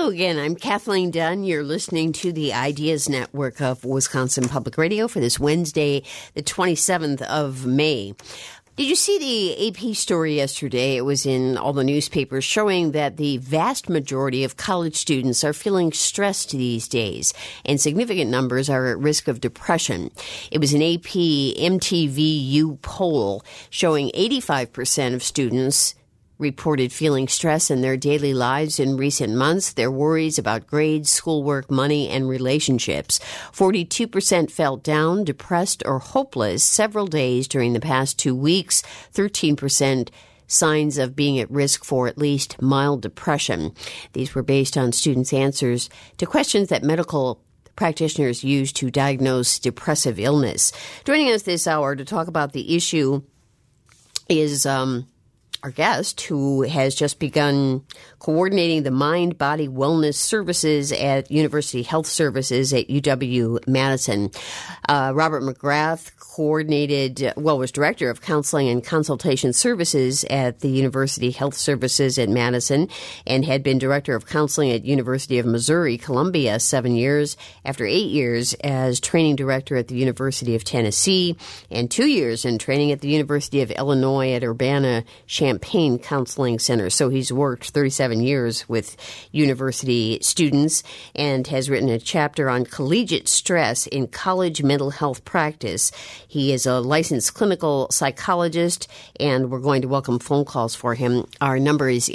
Hello again. I'm Kathleen Dunn. You're listening to the Ideas Network of Wisconsin Public Radio for this Wednesday, the 27th of May. Did you see the AP story yesterday? It was in all the newspapers showing that the vast majority of college students are feeling stressed these days, and significant numbers are at risk of depression. It was an AP MTVU poll showing 85% of students reported feeling stress in their daily lives in recent months. Their worries about grades, schoolwork, money, and relationships. 42% felt down, depressed, or hopeless several days during the past 2 weeks. 13% signs of being at risk for at least mild depression. These were based on students' answers to questions that medical practitioners use to diagnose depressive illness. Joining us this hour to talk about the issue is our guest, who has just begun coordinating the mind-body wellness services at University Health Services at UW-Madison. Robert McGrath was director of counseling and consultation services at the University Health Services at Madison and had been director of counseling at University of Missouri, Columbia, 7 years, after 8 years as training director at the University of Tennessee and 2 years in training at the University of Illinois at Urbana-Champaign Counseling Center. So he's worked 37 years with university students and has written a chapter on collegiate stress in college mental health practice. He is a licensed clinical psychologist, and we're going to welcome phone calls for him. Our number is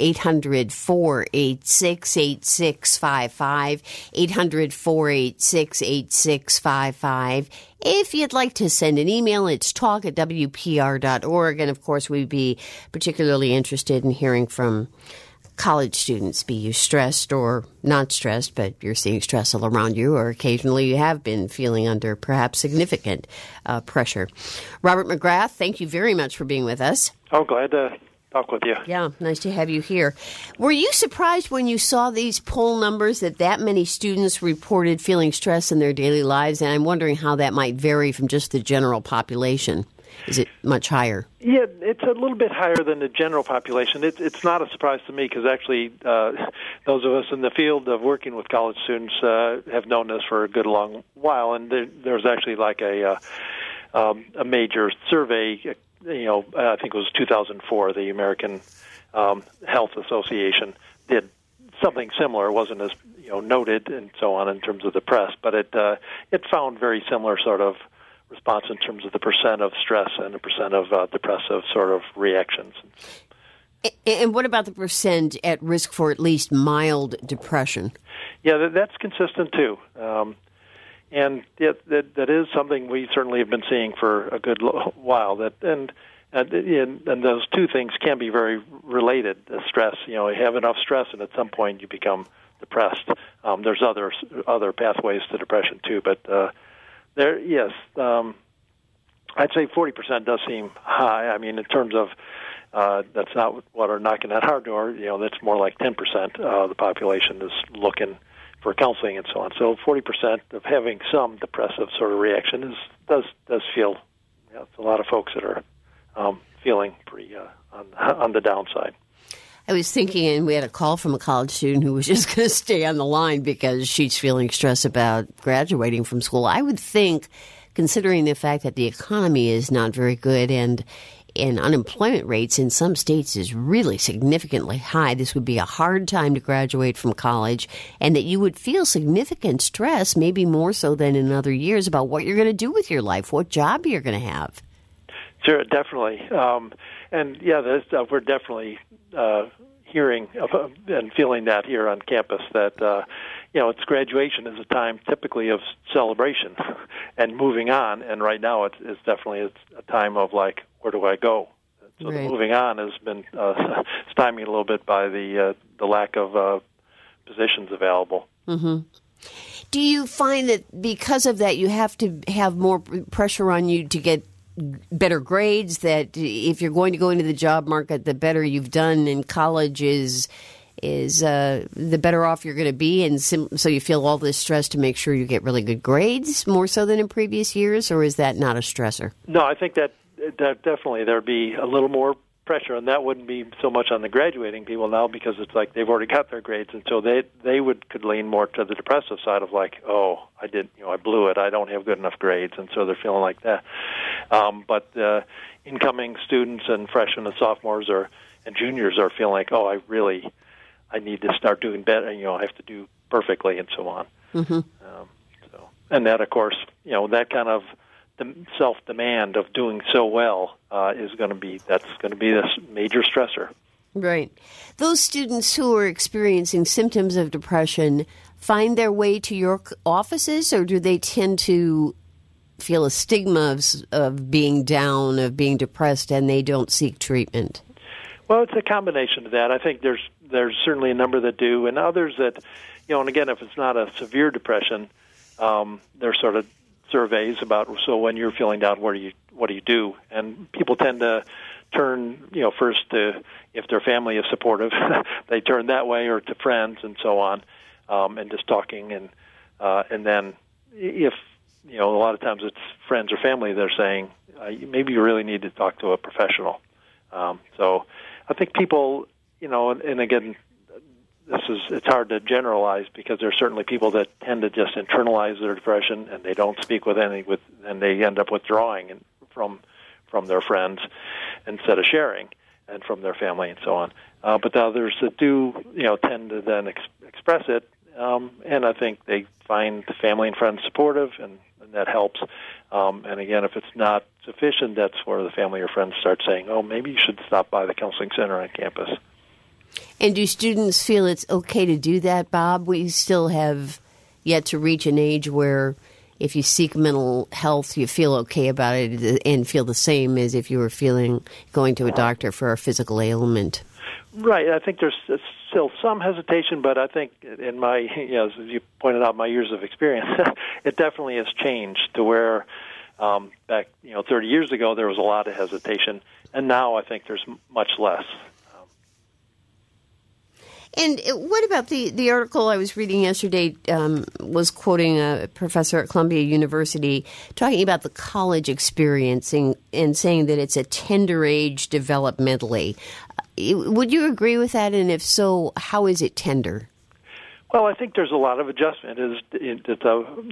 800-486-8655, 800-486-8655. If you'd like to send an email, it's talk@wpr.org. And, of course, we'd be particularly interested in hearing from college students. Be you stressed or not stressed, but you're seeing stress all around you, or occasionally you have been feeling under perhaps significant pressure. Robert McGrath, thank you very much for being with us. Oh, glad to talk with you. Yeah, nice to have you here. Were you surprised when you saw these poll numbers that many students reported feeling stress in their daily lives? And I'm wondering how that might vary from just the general population. Is it much higher? Yeah, it's a little bit higher than the general population. It's not a surprise to me because actually those of us in the field of working with college students have known this for a good long while. And there's actually like a major survey, I think it was 2004, the American Health Association did something similar. It wasn't as noted and so on in terms of the press, but it found very similar sort of response in terms of the percent of stress and the percent of depressive sort of reactions. And what about the percent at risk for at least mild depression? Yeah, that's consistent too. And that is something we certainly have been seeing for a good while. And those two things can be very related. Stress, you have enough stress, and at some point you become depressed. There's other pathways to depression too, but yes, I'd say 40% does seem high. I mean, in terms of that's not what are knocking that hard door. That's more like 10% of the population is looking for counseling and so on. So 40% of having some depressive sort of reaction does feel. It's a lot of folks that are feeling pretty on the downside. I was thinking, and we had a call from a college student who was just going to stay on the line because she's feeling stressed about graduating from school. I would think, considering the fact that the economy is not very good and unemployment rates in some states is really significantly high, this would be a hard time to graduate from college, and that you would feel significant stress, maybe more so than in other years, about what you're going to do with your life, what job you're going to have. Sure, definitely. And yeah, we're definitely hearing and feeling that here on campus that, it's graduation is a time typically of celebration and moving on. And right now it's definitely a time of like, where do I go? So right. The moving on has been stymied a little bit by the lack of positions available. Mm-hmm. Do you find that because of that you have to have more pressure on you to get better grades, that if you're going to go into the job market, the better you've done in college is the better off you're going to be, and so you feel all this stress to make sure you get really good grades more so than in previous years, or is that not a stressor? No, I think that definitely there'd be a little more pressure, and that wouldn't be so much on the graduating people now because it's like they've already got their grades, and so they could lean more to the depressive side of like, oh, I blew it, I don't have good enough grades, and so they're feeling like that. But incoming students and freshmen and sophomores and juniors are feeling like, oh, I need to start doing better, I have to do perfectly, and so on. Mm-hmm. And that, of course, that kind of the self-demand of doing so well is going to be this major stressor. Right. Those students who are experiencing symptoms of depression find their way to your offices, or do they tend to feel a stigma of being down, of being depressed, and they don't seek treatment? Well, it's a combination of that. I think there's certainly a number that do, and others that, and again, if it's not a severe depression, there's sort of surveys about, so when you're feeling down, what do you do? And people tend to turn, first to, if their family is supportive, they turn that way, or to friends and so on, and just talking, and then if, a lot of times it's friends or family, they're saying, maybe you really need to talk to a professional. So I think people, and again, it's hard to generalize because there's certainly people that tend to just internalize their depression and they don't speak and they end up withdrawing from their friends instead of sharing, and from their family and so on. But the others that do, tend to then express it, and I think they find the family and friends supportive, and that helps. And again, if it's not sufficient, that's where the family or friends start saying, oh, maybe you should stop by the counseling center on campus. And do students feel it's okay to do that, Bob? We still have yet to reach an age where if you seek mental health, you feel okay about it and feel the same as if you were going to a doctor for a physical ailment. Right. I think there's still some hesitation, but I think in my, as you pointed out, my years of experience, it definitely has changed to where back, 30 years ago there was a lot of hesitation, and now I think there's much less. And what about the article I was reading yesterday was quoting a professor at Columbia University talking about the college experience and saying that it's a tender age developmentally. Would you agree with that? And if so, how is it tender? Well, I think there's a lot of adjustment. It's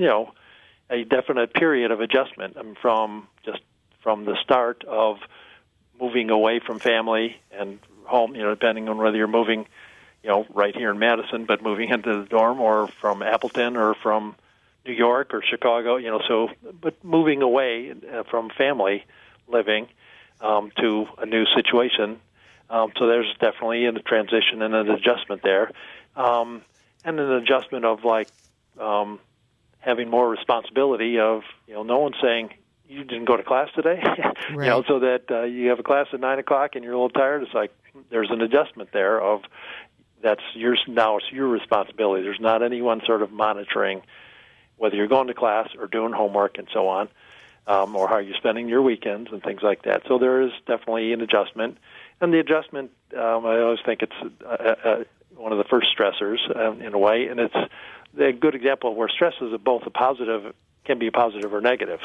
a definite period of adjustment from the start of moving away from family and home, depending on whether you're moving right here in Madison, but moving into the dorm, or from Appleton, or from New York or Chicago, but moving away from family living to a new situation. So there's definitely a transition and an adjustment there. And an adjustment of having more responsibility of, no one's saying, you didn't go to class today, right. So that you have a class at 9 o'clock and you're a little tired. It's like there's an adjustment there of that's yours now. It's your responsibility. There's not anyone sort of monitoring whether you're going to class or doing homework and so on, or how you're spending your weekends and things like that. So there is definitely an adjustment. And the adjustment, I always think it's one of the first stressors in a way, and it's a good example of where stress is can be a positive or negative.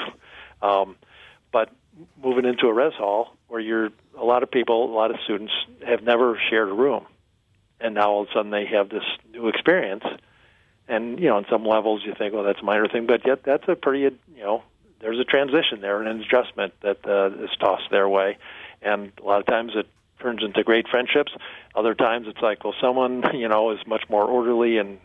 But moving into a res hall where a lot of students have never shared a room, and now all of a sudden they have this new experience, and on some levels you think, well, that's a minor thing, but yet that's a pretty, there's a transition there and an adjustment that is tossed their way, and a lot of times it turns into great friendships. Other times it's like, well, someone is much more orderly and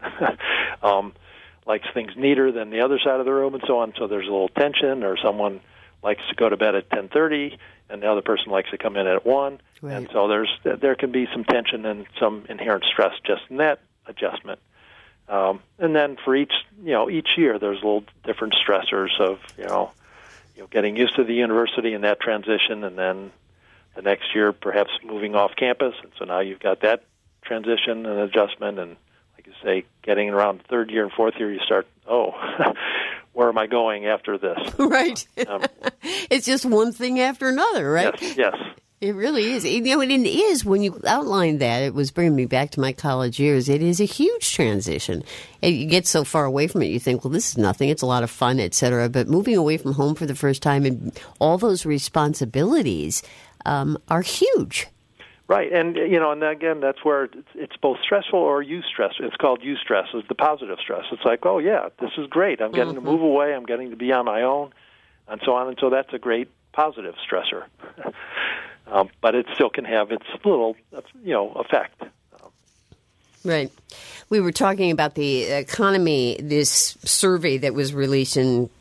likes things neater than the other side of the room and so on. So there's a little tension, or someone likes to go to bed at 10:30 and the other person likes to come in at 1. Right. And so there can be some tension and some inherent stress just in that adjustment. And then for each year there's little different stressors of getting used to the university and that transition, and then the next year perhaps moving off campus, and so now you've got that transition and adjustment, and like you say, getting around the third year and fourth year, you start, where am I going after this? Right. It's just one thing after another, right? Yes. It really is. And it is, when you outlined that, it was bringing me back to my college years. It is a huge transition. And you get so far away from it, you think, well, this is nothing. It's a lot of fun, et cetera. But moving away from home for the first time and all those responsibilities are huge. Right, and and again, that's where it's both stressful or eustress. It's called eustress. It's the positive stress. It's like, oh yeah, this is great. I'm getting to move away. I'm getting to be on my own, and so on. And so that's a great positive stressor. But it still can have its little, effect. Right. We were talking about the economy. This survey that was released and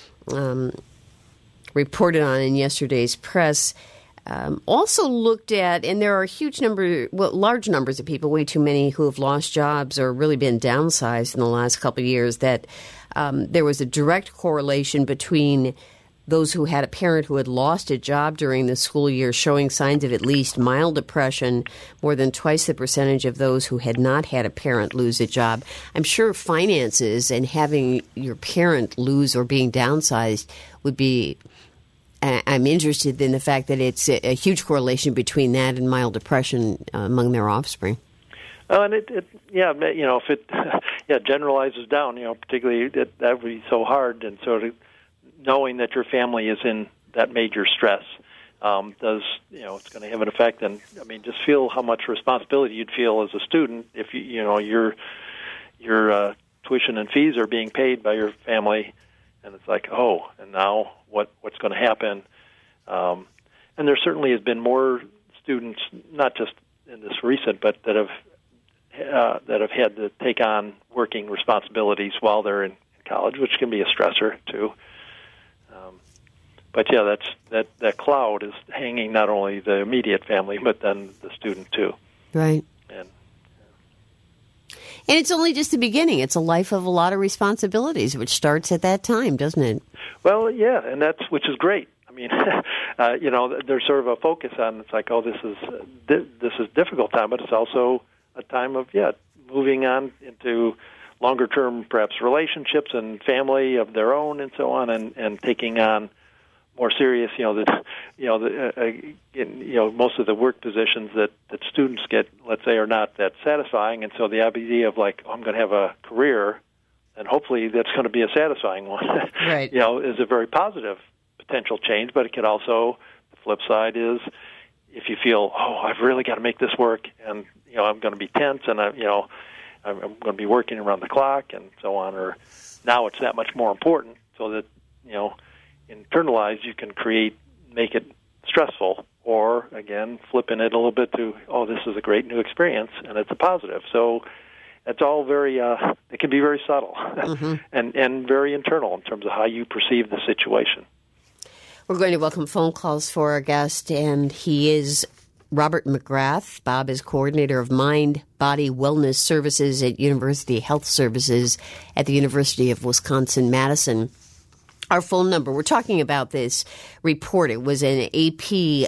reported on in yesterday's press. Also looked at, and there are large numbers of people, way too many, who have lost jobs or really been downsized in the last couple of years, that there was a direct correlation between those who had a parent who had lost a job during the school year showing signs of at least mild depression, more than twice the percentage of those who had not had a parent lose a job. I'm sure finances and having your parent lose or being downsized would be... I'm interested in the fact that it's a huge correlation between that and mild depression among their offspring. And if it generalizes down, particularly that would be so hard, and sort of knowing that your family is in that major stress does, it's going to have an effect. And I mean, just feel how much responsibility you'd feel as a student if your tuition and fees are being paid by your family. And it's like, oh, and now what's going to happen? And there certainly has been more students, not just in this recent, but that have had to take on working responsibilities while they're in college, which can be a stressor too. But yeah, that cloud is hanging not only the immediate family, but then the student too. Right. And it's only just the beginning. It's a life of a lot of responsibilities, which starts at that time, doesn't it? Well, yeah, and which is great. I mean, there's sort of a focus on, it's like, oh, this is a difficult time, but it's also a time of, moving on into longer-term, perhaps, relationships and family of their own and so on, and taking on more serious, most of the work positions that students get, let's say, are not that satisfying, and so the idea of like, I'm going to have a career, and hopefully that's going to be a satisfying one, right. Is a very positive potential change. But it could also, the flip side is, if you feel, oh, I've really got to make this work, and I'm going to be tense, and I'm going to be working around the clock, and so on, or now it's that much more important, so that internalized, you can make it stressful, or again, flipping it a little bit to, oh, this is a great new experience, and it's a positive. So it's all very, it can be very subtle and very internal in terms of how you perceive the situation. We're going to welcome phone calls for our guest, and he is Robert McGrath. Bob is coordinator of Mind Body Wellness Services at University Health Services at the University of Wisconsin-Madison. Our phone number, we're talking about this report. It was an AP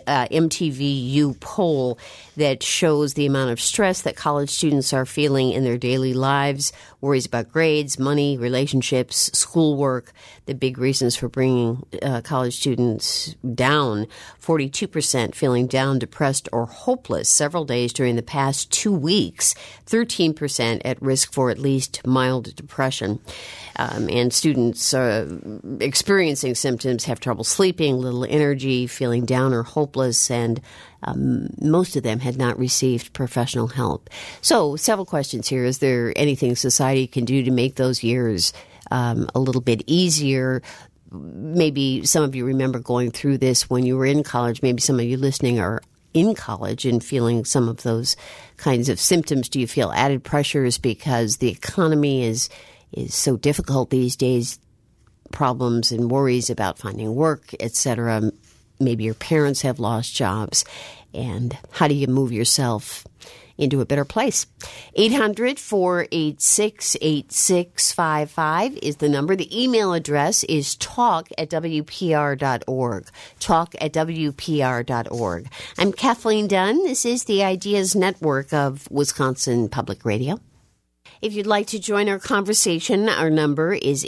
MTVU poll that shows the amount of stress that college students are feeling in their daily lives, worries about grades, money, relationships, schoolwork, the big reasons for bringing college students down. 42% feeling down, depressed, or hopeless several days during the past 2 weeks. 13% at risk for at least mild depression. And students experiencing symptoms have trouble sleeping, little energy, feeling down or hopeless, and most of them had not received professional help. So several questions here. Is there anything society can do to make those years a little bit easier? Maybe some of you remember going through this when you were in college. Maybe some of you listening are in college and feeling some of those kinds of symptoms. Do you feel added pressures because the economy is so difficult these days? Problems and worries about finding work, etc. Maybe your parents have lost jobs. And how do you move yourself into a better place? 800-486-8655 is the number. The email address is talk@wpr.org. Talk@wpr.org. I'm Kathleen Dunn. This is the Ideas Network of Wisconsin Public Radio. If you'd like to join our conversation, our number is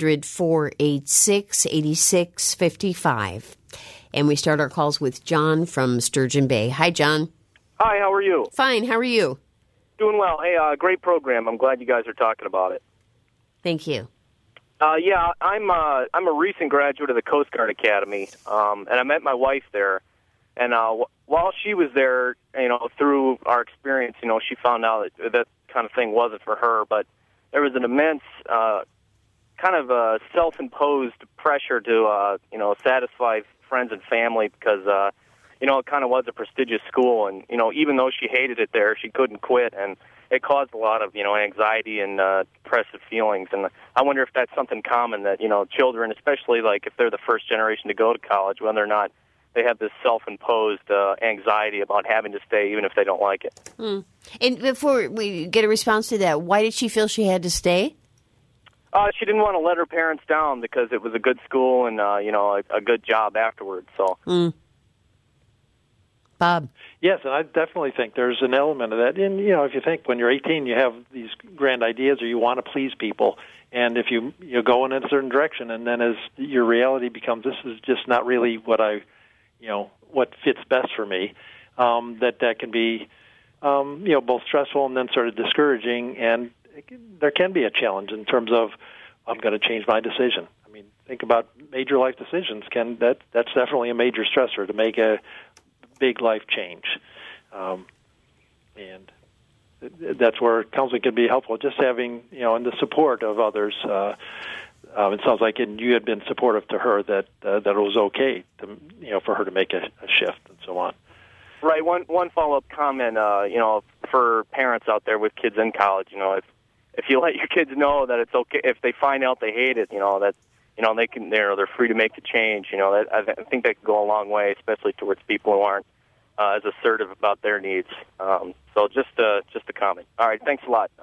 800-486-8655. And we start our calls with John from Sturgeon Bay. Hi, John. Hi, how are you? Fine, how are you? Doing well. Hey, great program. I'm glad you guys are talking about it. Thank you. Yeah, I'm a recent graduate of the Coast Guard Academy, and I met my wife there. And while she was there, through our experience, she found out that kind of thing wasn't for her. But there was an immense kind of self-imposed pressure to, satisfy friends and family because, it kind of was a prestigious school. And, even though she hated it there, she couldn't quit. And it caused a lot of, anxiety and depressive feelings. And I wonder if that's something common that, children, especially like if they're the first generation to go to college, whether or not they have this self-imposed anxiety about having to stay even if they don't like it. Mm. And before we get a response to that, why did she feel she had to stay? She didn't want to let her parents down because it was a good school and, a good job afterwards. So. Mm. Bob? Yes, and I definitely think there's an element of that. And, if you think when you're 18, you have these grand ideas or you want to please people. And if you go in a certain direction, and then as your reality becomes, this is just not really what what fits best for me, that can be, both stressful and then sort of discouraging. And there can be a challenge in terms of, I'm going to change my decision. I mean, think about major life decisions. That's definitely a major stressor to make a big life change. And that's where counseling can be helpful. Just having, and the support of others. It sounds like you had been supportive to her that it was okay to, for her to make a shift and so on. Right. One follow-up comment, for parents out there with kids in college, if you let your kids know that it's okay, if they find out they hate it, that they can, they're free to make the change. I think that can go a long way, especially towards people who aren't as assertive about their needs. So just a comment. All right. Thanks a lot.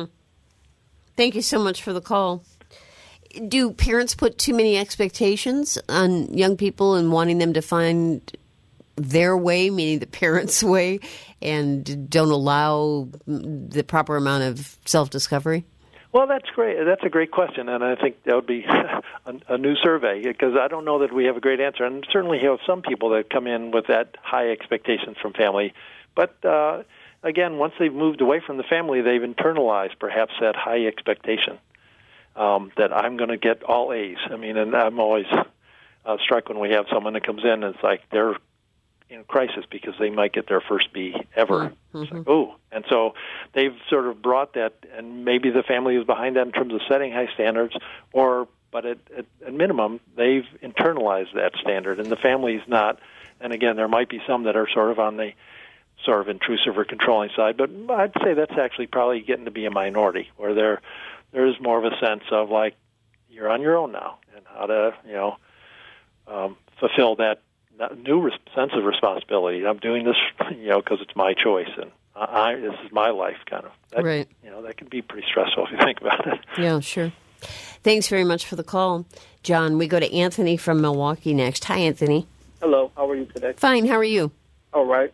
Thank you so much for the call. Do parents put too many expectations on young people and wanting them to find their way, meaning the parents' way, and don't allow the proper amount of self-discovery? Well, that's great. That's a great question, and I think that would be a new survey, because I don't know that we have a great answer. And certainly you have some people that come in with that high expectations from family. But, again, once they've moved away from the family, they've internalized perhaps that high expectation. That I'm going to get all A's. I mean, and I'm always struck when we have someone that comes in and it's like they're in crisis because they might get their first B ever. Mm-hmm. It's like, oh. And so they've sort of brought that, and maybe the family is behind that in terms of setting high standards, but at minimum, they've internalized that standard, and the family's not. And again, there might be some that are sort of on the sort of intrusive or controlling side, but I'd say that's actually probably getting to be a minority, where there is more of a sense of like you're on your own now, and how to fulfill that new sense of responsibility. I'm doing this, because it's my choice, and this is my life, kind of. Right. That can be pretty stressful if you think about it. Yeah, sure. Thanks very much for the call, John. We go to Anthony from Milwaukee next. Hi, Anthony. Hello. How are you today? Fine. How are you? All right.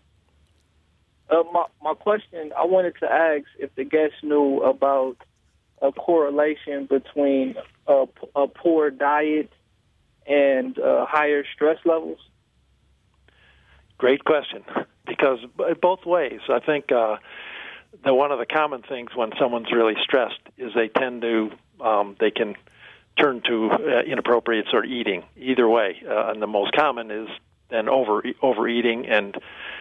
My question, I wanted to ask if the guests knew about a correlation between a poor diet and higher stress levels. Great question, because both ways. I think one of the common things when someone's really stressed is they tend to they can turn to inappropriate sort of eating. Either way, and the most common is then overeating. And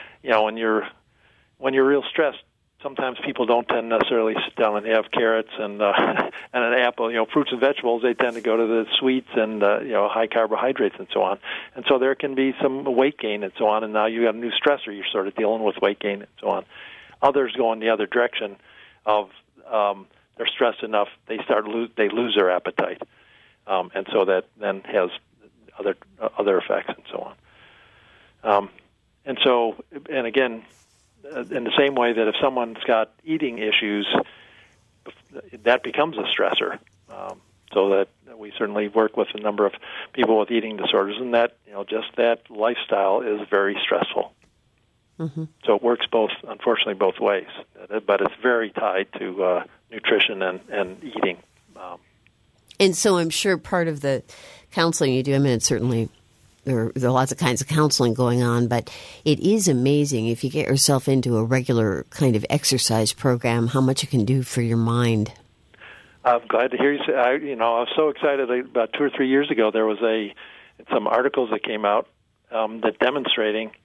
when you're real stressed, sometimes people don't tend necessarily sit down and have carrots and and an apple. Fruits and vegetables, they tend to go to the sweets and high carbohydrates and so on. And so there can be some weight gain and so on. And now you got a new stressor. You're sort of dealing with weight gain and so on. Others go in the other direction of they're stressed enough they lose their appetite, and so that then has other effects and so on. And again, in the same way that if someone's got eating issues, that becomes a stressor. So that we certainly work with a number of people with eating disorders, and that just that lifestyle is very stressful. Mm-hmm. So it works unfortunately both ways, but it's very tied to nutrition and eating. And so I'm sure part of the counseling you do, it's certainly there are lots of kinds of counseling going on, but it is amazing if you get yourself into a regular kind of exercise program, how much it can do for your mind. I'm glad to hear you say. I was so excited about 2 or 3 years ago. There was some articles that came out that demonstrating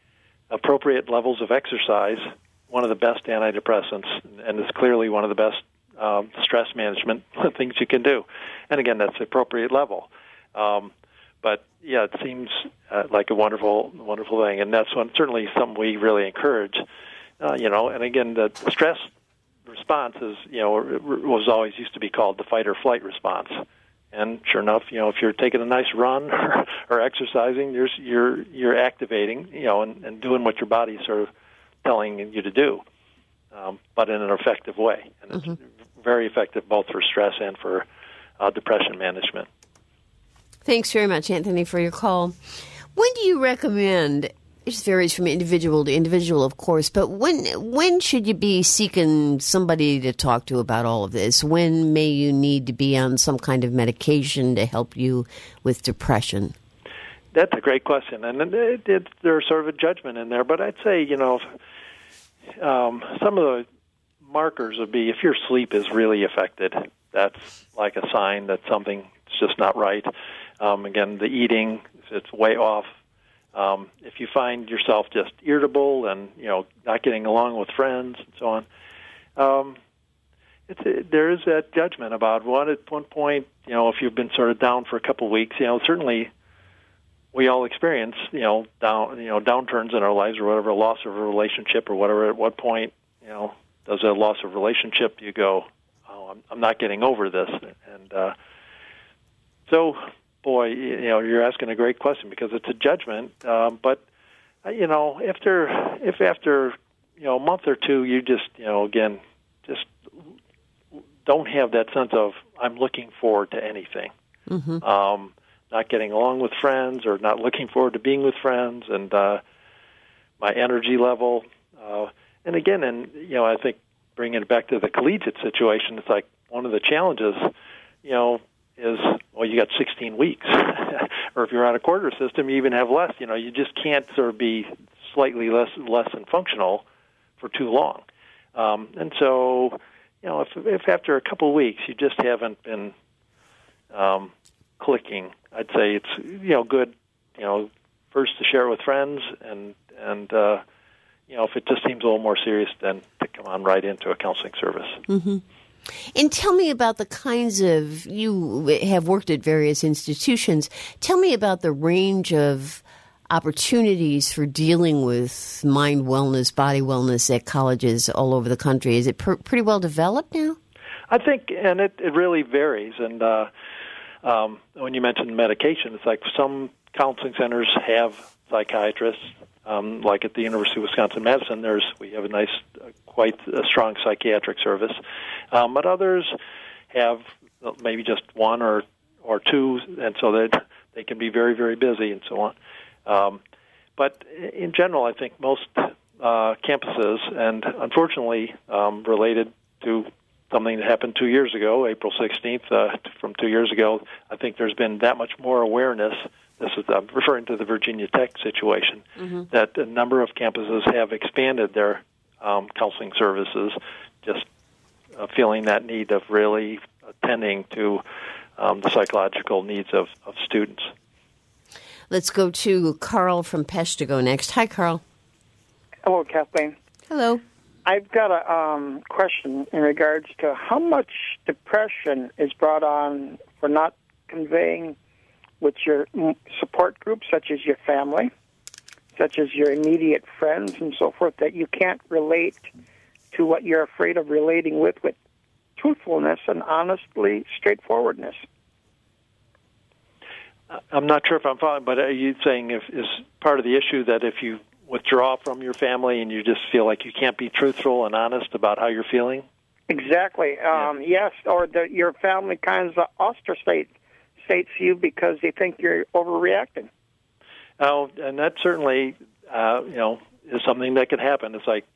appropriate levels of exercise, one of the best antidepressants, and is clearly one of the best stress management things you can do. And again, that's the appropriate level. But yeah, it seems like a wonderful thing, and that's certainly something we really encourage. And again, the stress response is, was always used to be called the fight or flight response. And sure enough, if you're taking a nice run or exercising, you're activating, and doing what your body's sort of telling you to do, but in an effective way. And it's very effective both for stress and for depression management. Thanks very much, Anthony, for your call. When do you recommend, it just varies from individual to individual, of course, but when should you be seeking somebody to talk to about all of this? When may you need to be on some kind of medication to help you with depression? That's a great question, and there's sort of a judgment in there, but I'd say, some of the markers would be if your sleep is really affected, that's like a sign that something's just not right. Again, the eating, if it's way off. If you find yourself just irritable and, not getting along with friends and so on, there is that judgment about at one point, if you've been sort of down for a couple of weeks, certainly we all experience, downturns in our lives or whatever, loss of a relationship or whatever. At what point, does a loss of relationship, you go, oh, I'm not getting over this. And so, boy, you're asking a great question because it's a judgment. But, if after, a month or two, you just, again, just don't have that sense of I'm looking forward to anything. Not getting along with friends or not looking forward to being with friends and my energy level. And again, I think bringing it back to the collegiate situation, it's like one of the challenges, is, you got 16 weeks. Or if you're on a quarter system, you even have less. You just can't sort of be slightly less than functional for too long. And so, if after a couple of weeks you just haven't been clicking, I'd say it's, good, first to share it with friends and if it just seems a little more serious, then to come on right into a counseling service. And tell me about the kinds of, you have worked at various institutions, tell me about the range of opportunities for dealing with mind wellness, body wellness at colleges all over the country. Is it pretty well developed now? I think, and it really varies. And when you mentioned medication, it's like some counseling centers have psychiatrists. Like at the University of Wisconsin-Madison, we have a nice, quite a strong psychiatric service. But others have maybe just one or two, and so that they can be very, very busy and so on. But in general, I think most campuses, and unfortunately related to something that happened 2 years ago, April 16th, from 2 years ago, I think there's been that much more awareness. I'm referring to the Virginia Tech situation, that a number of campuses have expanded their counseling services, just feeling that need of really attending to the psychological needs of students. Let's go to Carl from Peshtigo next. Hi, Carl. Hello, Kathleen. Hello. I've got a question in regards to how much depression is brought on for not conveying with your support group, such as your family, such as your immediate friends and so forth, that you can't relate to what you're afraid of relating with truthfulness and honestly straightforwardness. I'm not sure if I'm following, but are you saying is part of the issue that if you withdraw from your family and you just feel like you can't be truthful and honest about how you're feeling? Exactly. Yes, or your family kind of ostracites you because they think you're overreacting. Oh, and that certainly, is something that can happen. It's like,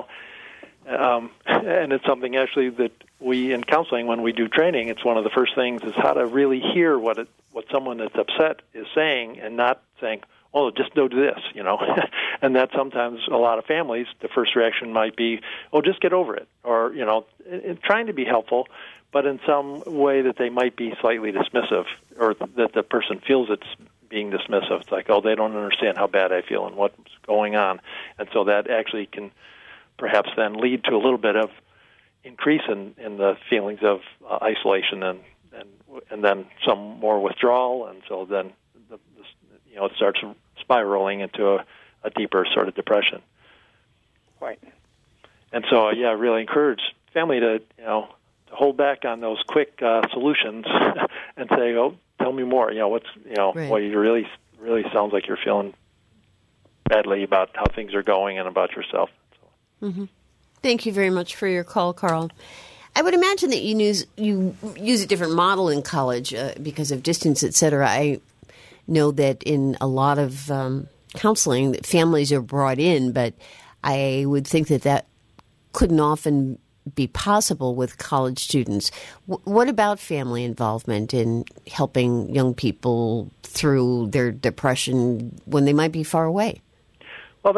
and it's something actually that we in counseling, when we do training, it's one of the first things is how to really hear what someone that's upset is saying, and not saying, "Oh, just do this," And that sometimes a lot of families, the first reaction might be, "Oh, just get over it," or trying to be helpful, but in some way that they might be slightly dismissive, or that the person feels it's being dismissive. It's like, oh, they don't understand how bad I feel and what's going on. And so that actually can perhaps then lead to a little bit of increase in the feelings of isolation and then some more withdrawal. And so then, it starts spiraling into a deeper sort of depression. Right. And so, I really encourage family to hold back on those quick solutions and say, "Oh, tell me more. Right. Well, you really sounds like you're feeling badly about how things are going and about yourself." So. Mm-hmm. Thank you very much for your call, Carl. I would imagine that you use a different model in college because of distance, et cetera. I know that in a lot of counseling, that families are brought in, but I would think that couldn't often be possible with college students. What about family involvement in helping young people through their depression when they might be far away? Well,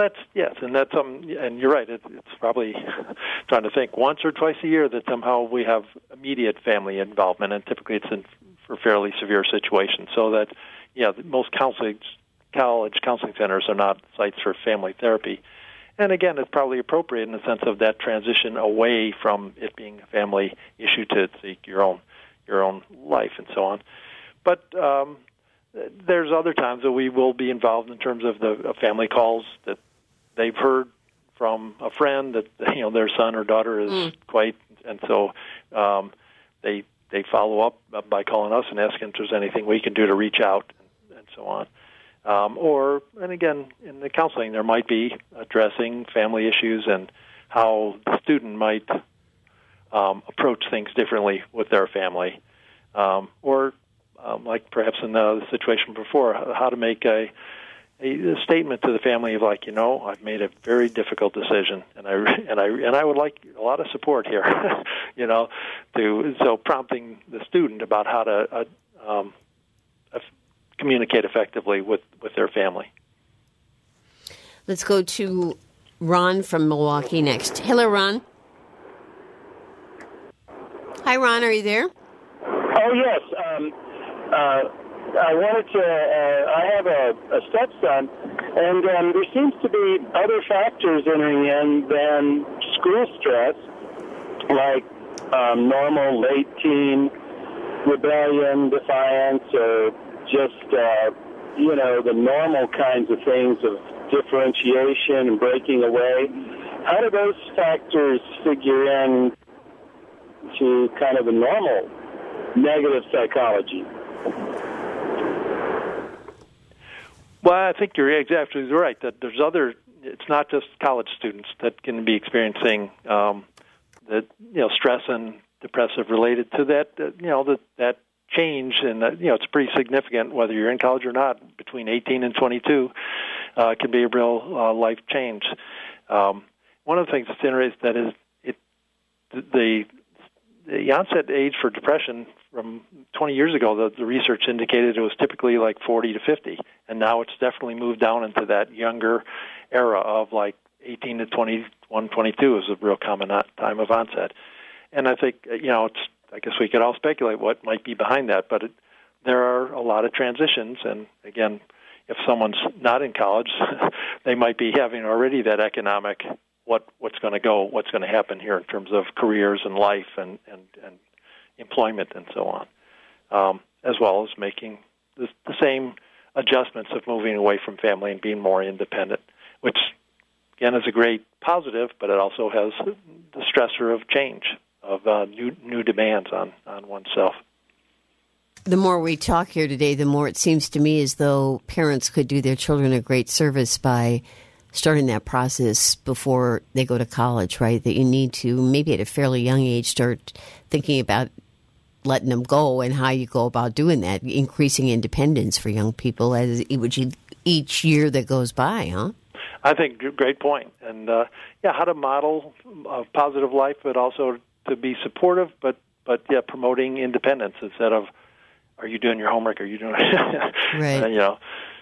and you're right. It's probably trying to think once or twice a year that somehow we have immediate family involvement, and typically it's for fairly severe situations. So that, most college counseling centers are not sites for family therapy. And again, it's probably appropriate in the sense of that transition away from it being a family issue to your own life and so on. But there's other times that we will be involved in terms of the family calls that they've heard from a friend that their son or daughter is quite, and so they follow up by calling us and asking if there's anything we can do to reach out and so on. And again, in the counseling, there might be addressing family issues and how the student might approach things differently with their family, or like perhaps in the situation before, how to make a statement to the family of like, I've made a very difficult decision, and I would like a lot of support here, so prompting the student about how to communicate effectively with their family. Let's go to Ron from Milwaukee next. Hello, Ron. Hi, Ron. Are you there? Oh, yes. I wanted to, I have a stepson, and there seems to be other factors entering in than school stress, like normal late teen rebellion, defiance, or just, the normal kinds of things of differentiation and breaking away. How do those factors figure in to kind of a normal negative psychology? Well, I think you're exactly right that there's it's not just college students that can be experiencing stress and depressive related to that, that change, and it's pretty significant whether you're in college or not. Between 18 and 22 can be a real life change. One of the things that's interesting that the onset age for depression from 20 years ago, the research indicated it was typically like 40 to 50, and now it's definitely moved down into that younger era of like 18 to 21, 22 is a real common time of onset. And I think, I guess we could all speculate what might be behind that, but there are a lot of transitions. And again, if someone's not in college, they might be having already that economic what's going to happen here in terms of careers and life and employment and so on, as well as making the same adjustments of moving away from family and being more independent, which again is a great positive, but it also has the stressor of change, of new demands on oneself. The more we talk here today, the more it seems to me as though parents could do their children a great service by starting that process before they go to college, right? That you need to, maybe at a fairly young age, start thinking about letting them go and how you go about doing that, increasing independence for young people as each year that goes by, huh? I think great point. And, how to model a positive life, but also to be supportive, but promoting independence instead of, are you doing your homework? Are you doing right?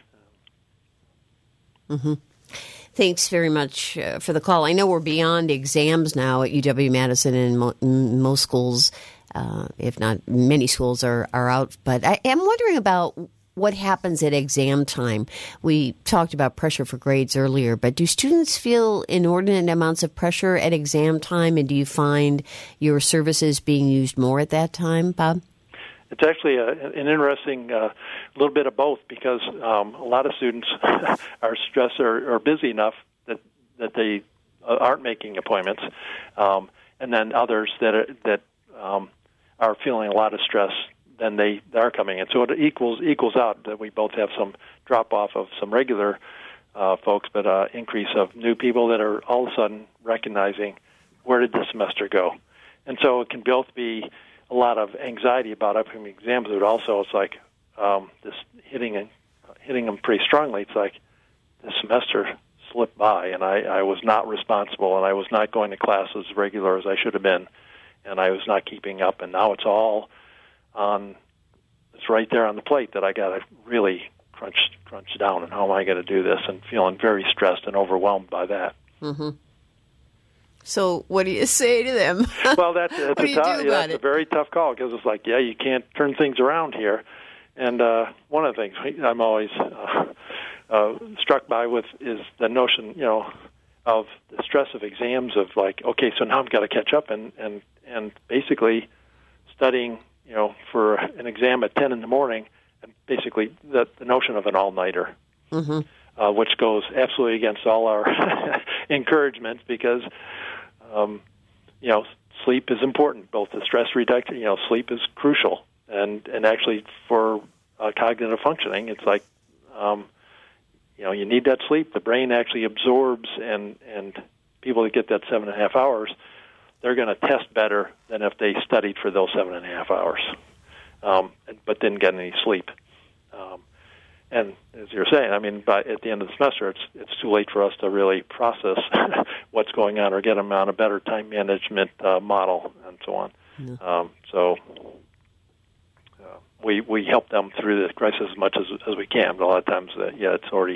Mm-hmm. Thanks very much for the call. I know we're beyond exams now at UW-Madison, and most schools, if not many schools, are out. But I am wondering about what happens at exam time? We talked about pressure for grades earlier, but do students feel inordinate amounts of pressure at exam time, and do you find your services being used more at that time, Bob? It's actually an interesting little bit of both, because a lot of students are stressed or busy enough that they aren't making appointments, and then others that are feeling a lot of stress, then they are coming in. So it equals out that we both have some drop off of some regular folks, but increase of new people that are all of a sudden recognizing, where did this semester go? And so it can both be a lot of anxiety about upcoming exams, but also it's like this hitting them pretty strongly. It's like this semester slipped by, and I was not responsible, and I was not going to class as regular as I should have been, and I was not keeping up, and now it's all on. It's right there on the plate that I got to really crunch down, and how am I going to do this? And feeling very stressed and overwhelmed by that. Mm-hmm. So what do you say to them? Well, that's a very tough call, because it's like, you can't turn things around here. And one of the things I'm always struck by with is the notion, of the stress of exams, of like, okay, so now I've got to catch up, and basically studying, for an exam at 10 in the morning, and basically the notion of an all-nighter, mm-hmm. Which goes absolutely against all our encouragement, because sleep is important. Both the stress reduction, sleep is crucial, and actually for cognitive functioning, it's like, you need that sleep. The brain actually absorbs, and people that get that 7.5 hours, they're going to test better than if they studied for those 7.5 hours, but didn't get any sleep. And as you're saying, at the end of the semester, it's too late for us to really process what's going on or get them on a better time management model and so on. Yeah. We help them through this crisis as much as we can. But a lot of times, it's already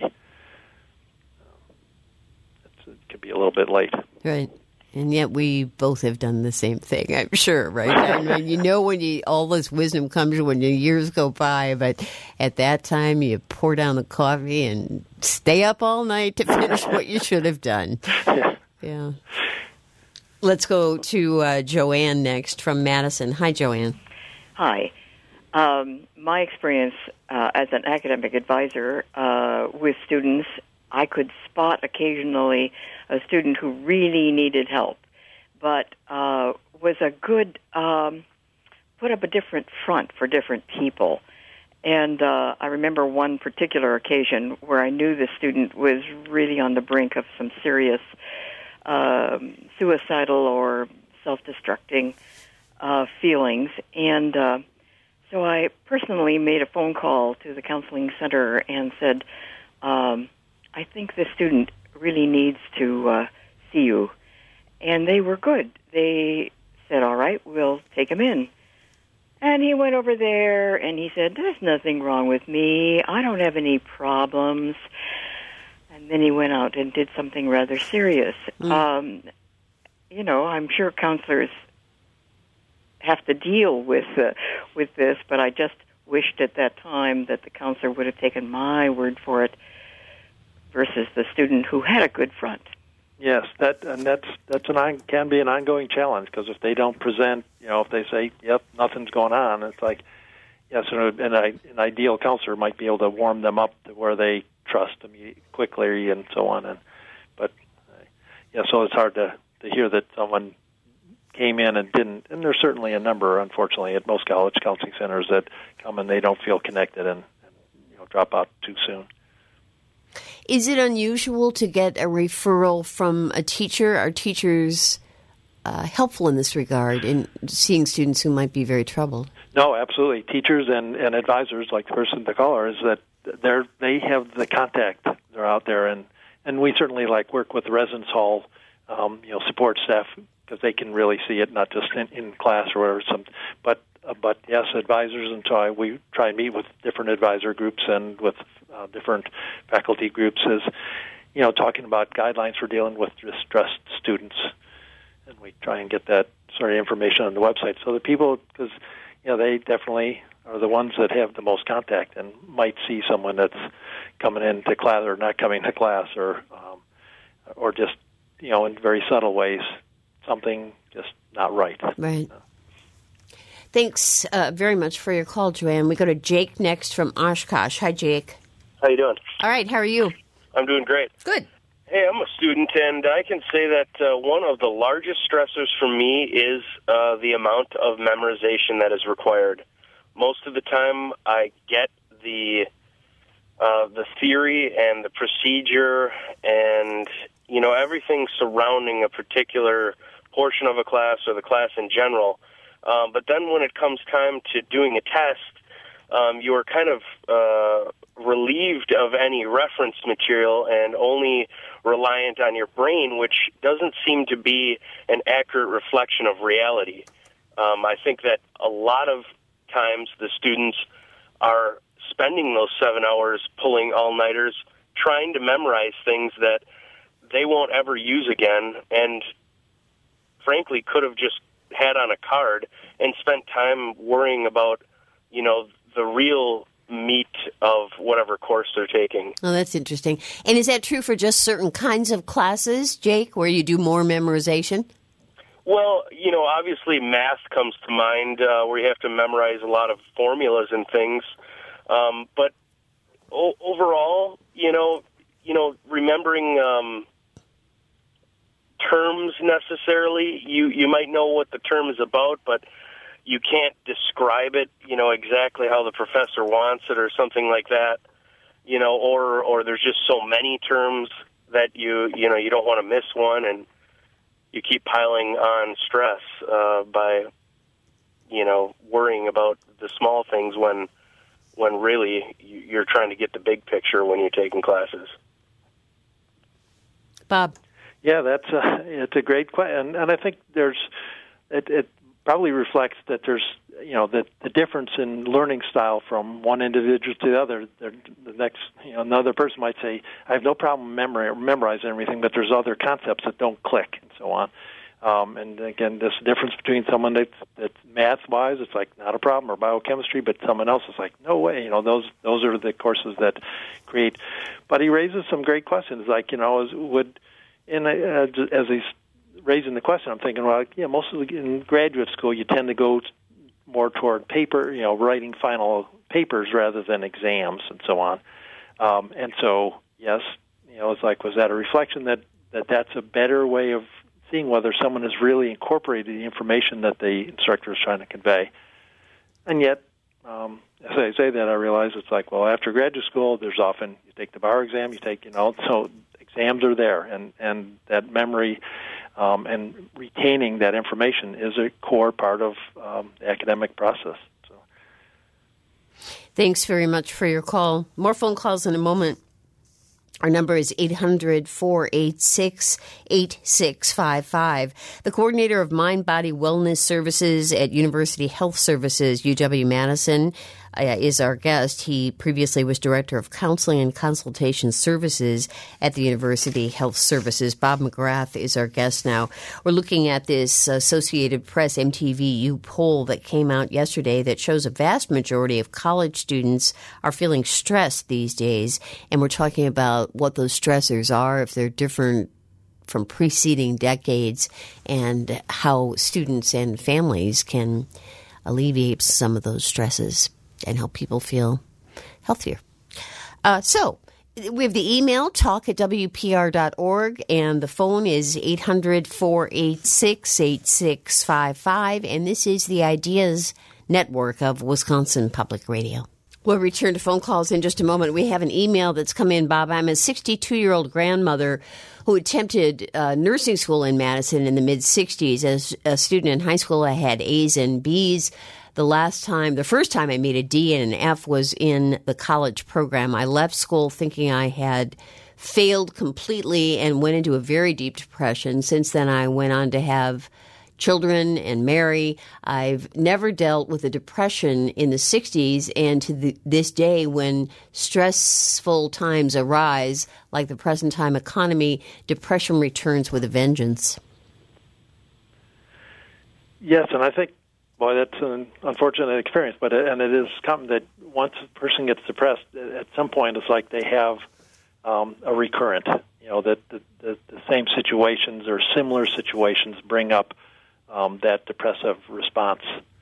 it can be a little bit late. Right. And yet we both have done the same thing, I'm sure, right? When all this wisdom comes when the years go by, but at that time you pour down the coffee and stay up all night to finish what you should have done. Yeah. Let's go to Joanne next from Madison. Hi, Joanne. Hi. My experience as an academic advisor with students, I could spot occasionally a student who really needed help, but was a good, put up a different front for different people. And I remember one particular occasion where I knew the student was really on the brink of some serious suicidal or self-destructing feelings. And so I personally made a phone call to the counseling center and said, I think this student really needs to see you. And they were good. They said, all right, we'll take him in. And he went over there and he said, there's nothing wrong with me. I don't have any problems. And then he went out and did something rather serious. I'm sure counselors have to deal with this, but I just wished at that time that the counselor would have taken my word for it versus the student who had a good front. Yes, that's can be an ongoing challenge, because if they don't present, if they say, "Yep, nothing's going on," it's like, yes, an ideal counselor might be able to warm them up to where they trust them quickly and so on. So it's hard to hear that someone came in and didn't. And there's certainly a number, unfortunately, at most college counseling centers that come and they don't feel connected and drop out too soon. Is it unusual to get a referral from a teacher? Are teachers helpful in this regard in seeing students who might be very troubled? No, absolutely. Teachers and advisors, like the person, the caller, is that they have the contact. They're out there, and we certainly work with the residence hall, support staff, because they can really see it, not just in class or whatever. But yes, advisors, and so we try and meet with different advisor groups and with different faculty groups, as talking about guidelines for dealing with distressed students, and we try and get that sort of information on the website so that people, because they definitely are the ones that have the most contact and might see someone that's coming into class or not coming to class, or just, in very subtle ways, something just not right. Right. Thanks very much for your call, Joanne. We go to Jake next from Oshkosh. Hi, Jake. How you doing? All right. How are you? I'm doing great. Good. Hey, I'm a student, and I can say that one of the largest stressors for me is the amount of memorization that is required. Most of the time, I get the theory and the procedure and, everything surrounding a particular portion of a class or the class in general. But then when it comes time to doing a test, you are kind of relieved of any reference material and only reliant on your brain, which doesn't seem to be an accurate reflection of reality. I think that a lot of times the students are spending those 7 hours pulling all-nighters trying to memorize things that they won't ever use again, and frankly could have just had on a card and spent time worrying about, the real meat of whatever course they're taking. Oh, that's interesting. And is that true for just certain kinds of classes, Jake, where you do more memorization? Well, obviously math comes to mind, where you have to memorize a lot of formulas and things. But overall, remembering terms necessarily, you might know what the term is about, but you can't describe it, exactly how the professor wants it or something like that, or there's just so many terms that you don't want to miss one, and you keep piling on stress by, worrying about the small things when really you're trying to get the big picture when you're taking classes. Bob. Yeah, it's a great question, and I think it probably reflects that there's the difference in learning style from one individual to the other. The next, another person might say, I have no problem memorizing everything, but there's other concepts that don't click, and so on. And again, this difference between someone that's math-wise, it's like not a problem, or biochemistry, but someone else is like, no way. Those are the courses that create. But he raises some great questions, like as he's raising the question, I'm thinking, well, mostly in graduate school, you tend to go more toward paper, writing final papers rather than exams and so on. And so, yes, it's like, was that a reflection that's a better way of seeing whether someone has really incorporated the information that the instructor is trying to convey? And yet, as I say that, I realize it's like, well, after graduate school, there's often, you take the bar exam, so exams are there, and that memory and retaining that information is a core part of the academic process. So, thanks very much for your call. More phone calls in a moment. Our number is 800-486-8655. The coordinator of Mind Body Wellness Services at University Health Services, UW-Madison, is our guest. He previously was Director of Counseling and Consultation Services at the University Health Services. Bob McGrath is our guest now. We're looking at this Associated Press MTVU poll that came out yesterday that shows a vast majority of college students are feeling stressed these days, and we're talking about what those stressors are, if they're different from preceding decades, and how students and families can alleviate some of those stresses and help people feel healthier. So we have the email, talk@wpr.org, and the phone is 800-486-8655, and this is the Ideas Network of Wisconsin Public Radio. We'll return to phone calls in just a moment. We have an email that's come in, Bob. I'm a 62-year-old grandmother who attempted nursing school in Madison in the mid-'60s. As a student in high school, I had A's and B's. The first time I made a D and an F was in the college program. I left school thinking I had failed completely and went into a very deep depression. Since then, I went on to have children and marry. I've never dealt with a depression in the 60s, and to this day, when stressful times arise, like the present time economy, depression returns with a vengeance. Yes, and I think Boy, that's an unfortunate experience, but it is something that once a person gets depressed, at some point it's like they have a recurrent. That the same situations or similar situations bring up that depressive response.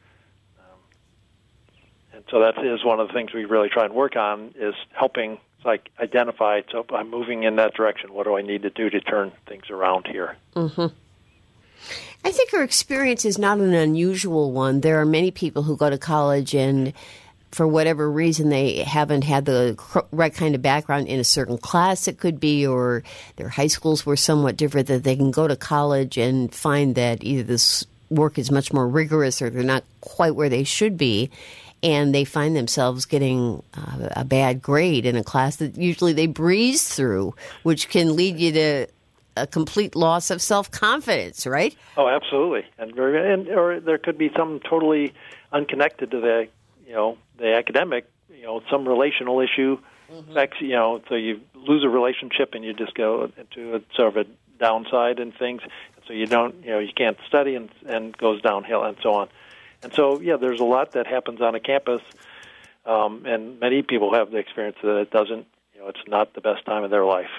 And so that is one of the things we really try and work on is helping identify, so I'm moving in that direction. What do I need to do to turn things around here? Mm-hmm. I think her experience is not an unusual one. There are many people who go to college and for whatever reason they haven't had the right kind of background in a certain class, it could be, or their high schools were somewhat different, that they can go to college and find that either this work is much more rigorous or they're not quite where they should be, and they find themselves getting a bad grade in a class that usually they breeze through, which can lead you to a complete loss of self-confidence, right? Oh, absolutely. Or there could be some totally unconnected to the academic, some relational issue affects, so you lose a relationship and you just go into a sort of a downside in things. So you don't, you can't study and goes downhill and so on. And so, there's a lot that happens on a campus, and many people have the experience that it doesn't, it's not the best time of their life.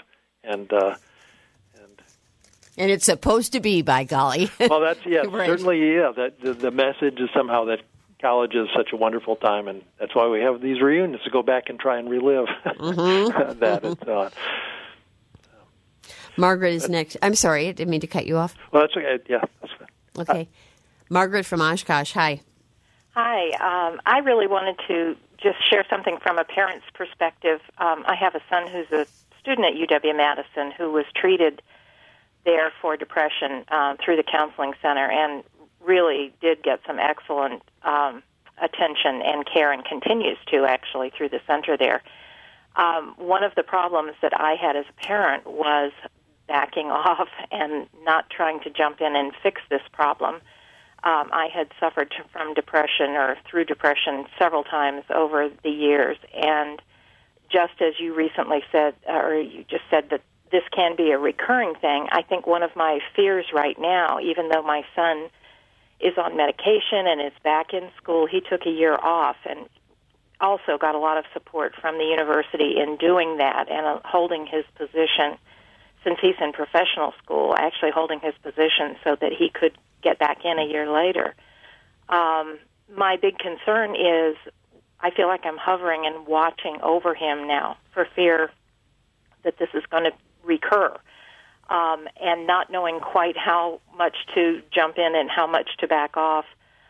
And it's supposed to be, by golly. Well, that's, Right. Certainly, that the message is somehow that college is such a wonderful time, and that's why we have these reunions to go back and try and relive that and so on. Margaret is next. I'm sorry, I didn't mean to cut you off. Well, that's okay. Yeah, that's fine. Okay. Margaret from Oshkosh, hi. Hi. I really wanted to just share something from a parent's perspective. I have a son who's a student at UW-Madison who was treated there for depression through the counseling center and really did get some excellent attention and care and continues to actually through the center there. One of the problems that I had as a parent was backing off and not trying to jump in and fix this problem. I had suffered from depression or through depression several times over the years, and just as you recently said, or you just said that this can be a recurring thing, I think one of my fears right now, even though my son is on medication and is back in school, he took a year off and also got a lot of support from the university in doing that and holding his position. Since he's in professional school, actually holding his position so that he could get back in a year later. My big concern is I feel like I'm hovering and watching over him now for fear that this is going to recur, and not knowing quite how much to jump in and how much to back off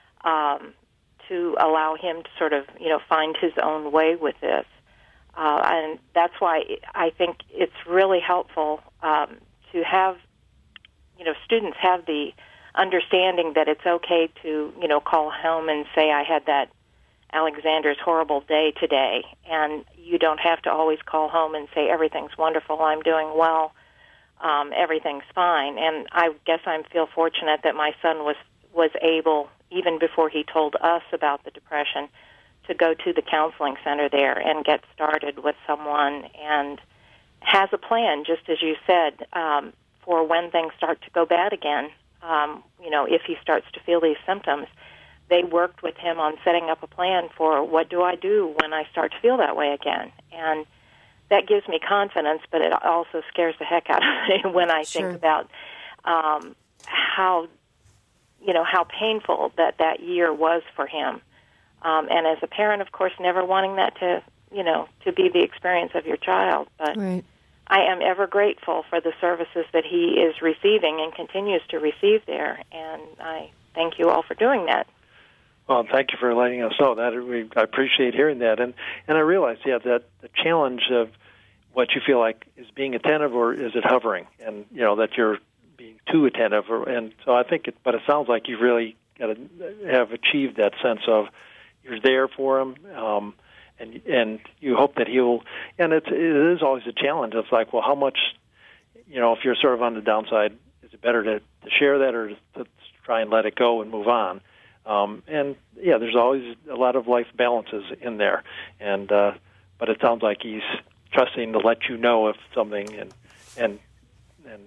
to allow him to sort of, find his own way with this. And that's why I think it's really helpful to have, students have the understanding that it's okay to, call home and say, I had that Alexander's horrible day today, and you don't have to always call home and say, everything's wonderful, I'm doing well, everything's fine. And I guess I feel fortunate that my son was able, even before he told us about the depression, to go to the counseling center there and get started with someone and has a plan, just as you said, for when things start to go bad again. If he starts to feel these symptoms, they worked with him on setting up a plan for what do I do when I start to feel that way again. And that gives me confidence, but it also scares the heck out of me when I think about how painful that year was for him. And as a parent, of course, never wanting that to be the experience of your child. But right. I am ever grateful for the services that he is receiving and continues to receive there. And I thank you all for doing that. Well, thank you for letting us know that. I appreciate hearing that. And I realize, that the challenge of what you feel like is being attentive or is it hovering, and, that you're being too attentive. And so I think but it sounds like you've really got to have achieved that sense of you're there for him, and you hope that he'll. And it is always a challenge. It's like, well, how much, if you're sort of on the downside, is it better to share that or to try and let it go and move on? There's always a lot of life balances in there, and but it sounds like he's trusting to let you know if something and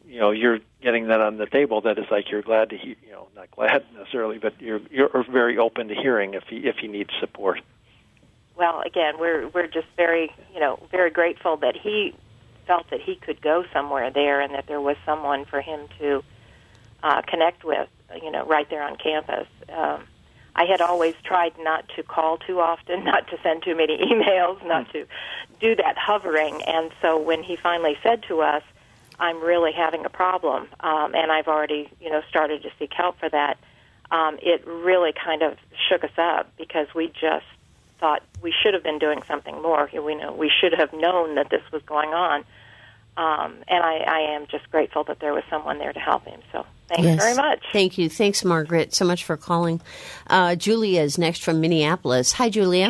you're getting that on the table, that is like you're glad to hear, not glad necessarily, but you're very open to hearing if he needs support. Well, again, we're just very very grateful that he felt that he could go somewhere there and that there was someone for him to connect with, right there on campus. I had always tried not to call too often, not to send too many emails, not to do that hovering. And so when he finally said to us, I'm really having a problem, and I've already, started to seek help for that, it really kind of shook us up because we just thought we should have been doing something more. We should have known that this was going on. And I am just grateful that there was someone there to help him. So thanks very much. Thank you. Thanks, Margaret, so much for calling. Julia is next from Minneapolis. Hi, Julia.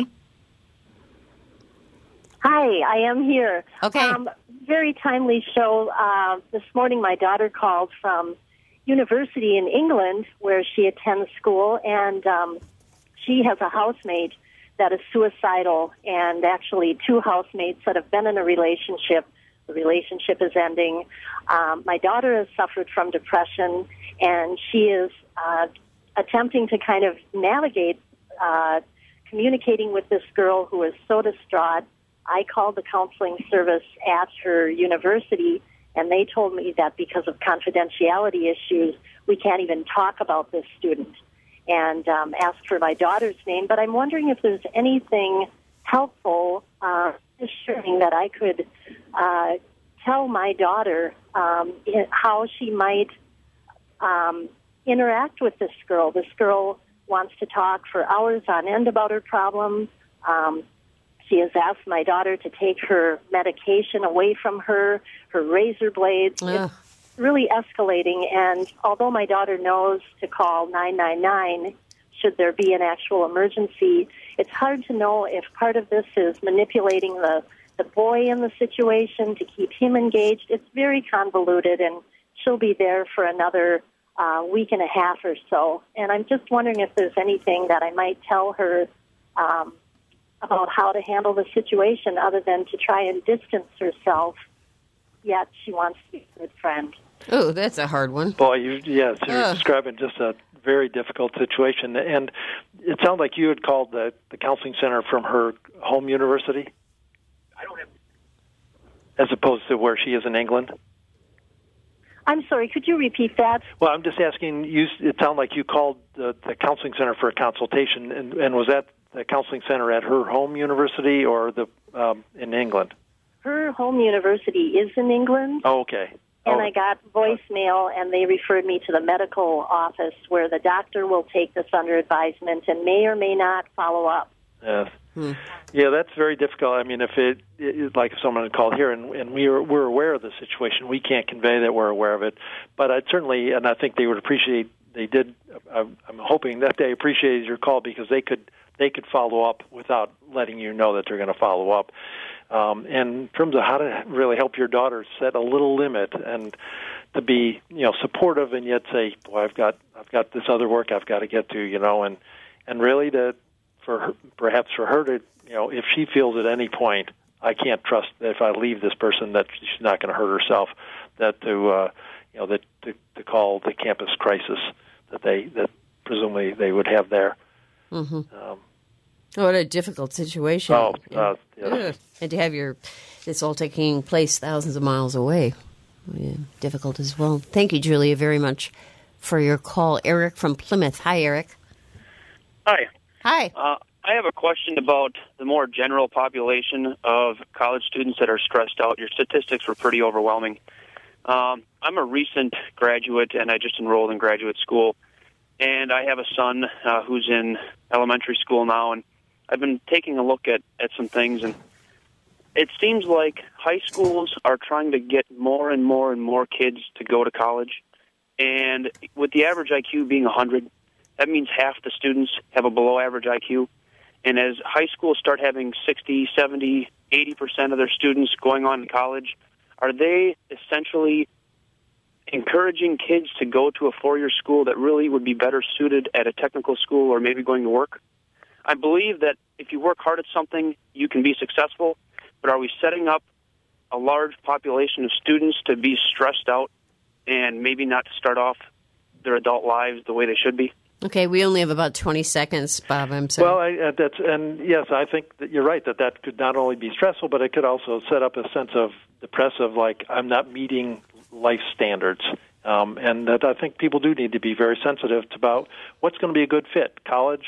Hi, I am here. Okay. Very timely show. This morning my daughter called from university in England where she attends school, and she has a housemate that is suicidal, and actually two housemates that have been in a relationship. The relationship is ending. My daughter has suffered from depression, and she is attempting to kind of navigate communicating with this girl who is so distraught. I called the counseling service at her university, and they told me that because of confidentiality issues, we can't even talk about this student, and asked for my daughter's name. But I'm wondering if there's anything helpful, assuring that I could tell my daughter how she might interact with this girl. This girl wants to talk for hours on end about her problem. She has asked my daughter to take her medication away from her razor blades. It's really escalating, and although my daughter knows to call 999 should there be an actual emergency, it's hard to know if part of this is manipulating the boy in the situation to keep him engaged. It's very convoluted, and she'll be there for another week and a half or so. And I'm just wondering if there's anything that I might tell her about how to handle the situation other than to try and distance herself, yet she wants to be a good friend. Oh, that's a hard one. Boy, you're describing just a very difficult situation. And it sounds like you had called the counseling center from her home university? As opposed to where she is in England? I'm sorry, could you repeat that? Well, I'm just asking you, it sounded like you called the counseling center for a consultation, and was that the counseling center at her home university or in England? Her home university is in England. Oh, okay. And I got voicemail, and they referred me to the medical office where the doctor will take this under advisement and may or may not follow up. Yes. Yeah, that's very difficult. I mean, if like if someone had called here and we're aware of the situation, we can't convey that we're aware of it. But I'd certainly, and I think they would appreciate. They did. I'm hoping that they appreciated your call because they could follow up without letting you know that they're going to follow up. And in terms of how to really help your daughter set a little limit and to be supportive and yet say, boy, I've got this other work I've got to get to, and really perhaps for her to, if she feels at any point, I can't trust that if I leave this person that she's not going to hurt herself, that to call the campus crisis that presumably they would have there. Mm-hmm. What a difficult situation. Yeah. And to have it's all taking place thousands of miles away. Yeah, difficult as well. Thank you, Julia, very much for your call. Eric from Plymouth. Hi, Eric. Hi. Hi. I have a question about the more general population of college students that are stressed out. Your statistics were pretty overwhelming. I'm a recent graduate, and I just enrolled in graduate school. And I have a son who's in elementary school now, and I've been taking a look at some things, and it seems like high schools are trying to get more and more and more kids to go to college. And with the average IQ being 100, that means half the students have a below-average IQ. And as high schools start having 60, 70, 80% of their students going on to college, are they essentially encouraging kids to go to a four-year school that really would be better suited at a technical school or maybe going to work? I believe that if you work hard at something, you can be successful, but are we setting up a large population of students to be stressed out and maybe not to start off their adult lives the way they should be? Okay, we only have about 20 seconds, Bob. I'm sorry. Well, yes, I think that you're right that could not only be stressful, but it could also set up a sense of depressive, like I'm not meeting life standards. And that I think people do need to be very sensitive about what's going to be a good fit, college,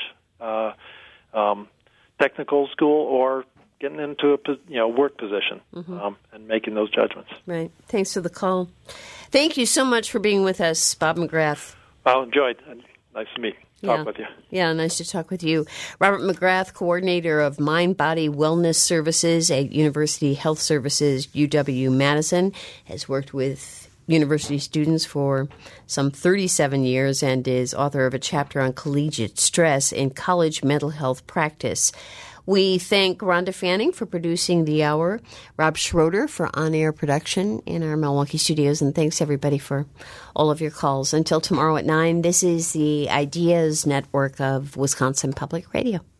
technical school, or getting into a work position, and making those judgments. Right. Thanks for the call. Thank you so much for being with us, Bob McGrath. I enjoyed it. Nice to talk with you. Yeah, nice to talk with you. Robert McGrath, coordinator of Mind-Body Wellness Services at University Health Services, UW-Madison, has worked with university students for some 37 years and is author of a chapter on collegiate stress in college mental health practice. We thank Rhonda Fanning for producing the hour, Rob Schroeder for on-air production in our Milwaukee studios, and thanks everybody for all of your calls. Until tomorrow at 9, this is the Ideas Network of Wisconsin Public Radio.